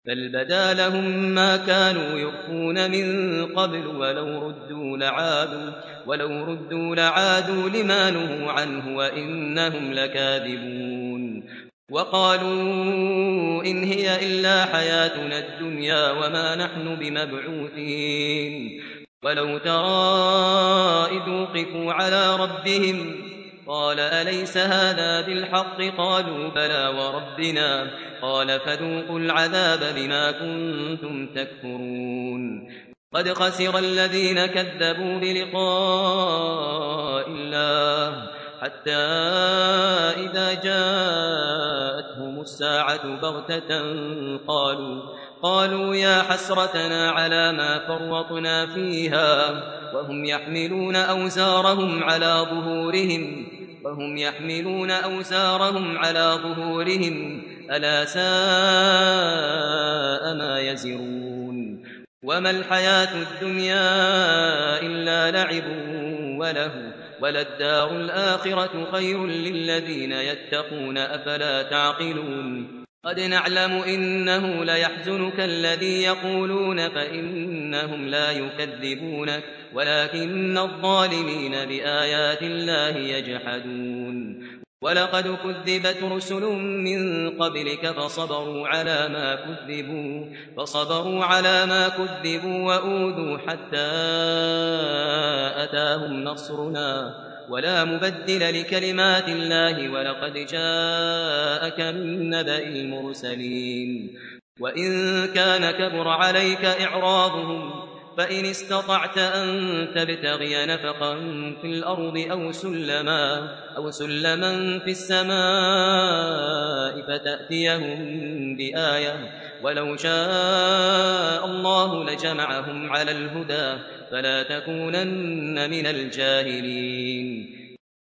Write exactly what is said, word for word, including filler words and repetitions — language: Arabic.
بل بدا لهم ما كانوا يخفون من قبل ولو ردوا لعادوا ولو ردوا لعادوا لما نهوا عنه وإنهم لكاذبون وقالوا إن هي إلا حياتنا الدنيا وما نحن بمبعوثين ولو ترى إذ وقفوا على ربهم قال أليس هذا بالحق قالوا بلى وربنا قال فذوقوا العذاب بما كنتم تكفرون قد خسر الذين كذبوا بلقاء الله حتى إذا جاءتهم الساعة بغتة قالوا قالوا يا حسرتنا على ما فرطنا فيها وهم يحملون أوزارهم على ظهورهم وهم يحملون أوزارهم على ظهورهم ألا ساء ما يزرون وما الحياة الدنيا إلا لعب وله وللدار الآخرة خير للذين يتقون أفلا تعقلون قد نعلم إنه ليحزنك الذي يقولون فإنهم لا يكذبونك ولكن الظالمين بآيات الله يجحدون ولقد كذبت رسل من قبلك فصبروا على ما كذبوا فصبروا على ما كذبوا وأوذوا حتى أتاهم نصرنا ولا مبدل لكلمات الله ولقد جاءك من نبأ المرسلين وإن كان كبر عليك إعراضهم فإن استطعت أن تبتغي نفقا في الأرض أو سلما, أو سلما في السماء فتأتيهم بآية ولو شاء الله لجمعهم على الهدى فلا تكونن من الجاهلين